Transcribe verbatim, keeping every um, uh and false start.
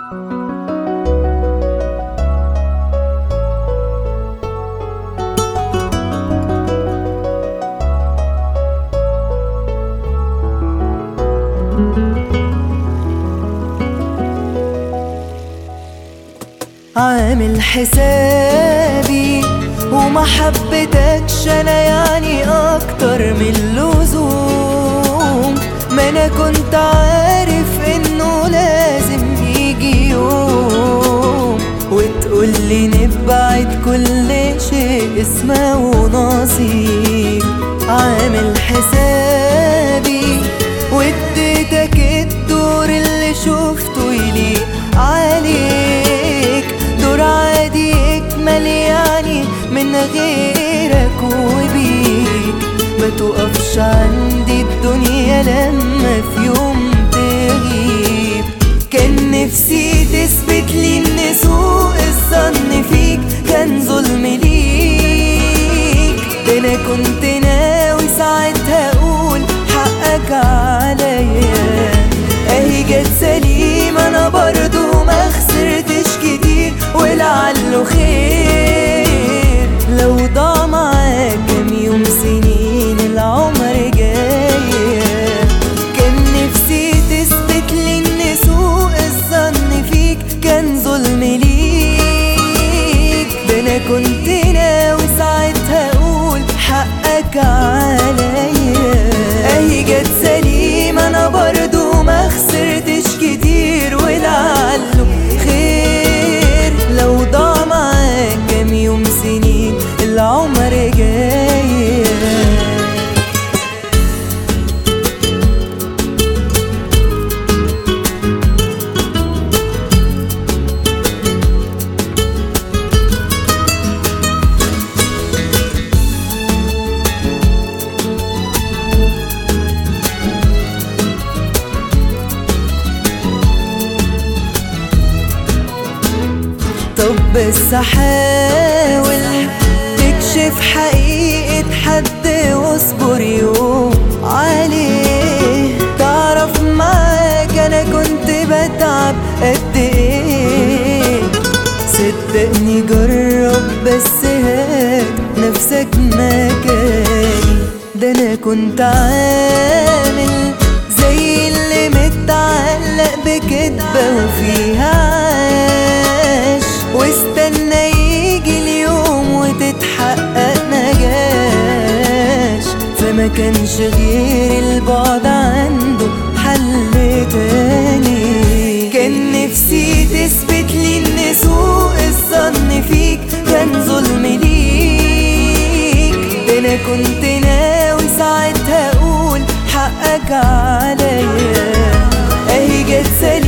عامل حسابي وما حبيتكش انا يعني اكتر من اللزوم، ما انا كنت عارف انه لازم يجي يوم وتقولي نبعد كل شيء اسمه نصيب. عامل حسابي واديتك الدور اللي شفته يليق عليك، دور عادي يكمل يعني من غيرك وبيك، ما توقفش عندي الدنيا لما في يوم تغيب. كان نفسي تثبت لي ان سوء الظن فيك كان ظلم ليك، ده انا كنت ناوي ساعتها اقول حقك عليا. اهي جت سليمة انا برضو ما خسرتش كتير ولعله خير، لو ضاع معاك كام يوم سنين العمر جاية. كان نفسي تثبت لي ان سوء الظن فيك كان ظلم ليك، ده انا كنت ناوي ساعتها اقول حقك عليا. اهي جت سليمة انا برضو ما خسرتش كتير ولعله خير، لو ضاع معاك كام يوم سنين العمر جاية. طب بس حاول تكشف حقيقة حد واصبر يوم عليه، تعرف معاك انا كنت بتعب قد ايه. صدقني جرب بس هات نفسك مكاني، ده انا كنت عامل زي اللي متعلق بكدبة وفيها عاش، واستنى يجي اليوم وتتحقق نجاش. فما كانش غير البعد عنده حل تاني. كان نفسي تثبت لي ان سوء الظن فيك كان ظلم ليك، ده انا كنت ناوي ساعتها اقول حقك عليا. اهي جت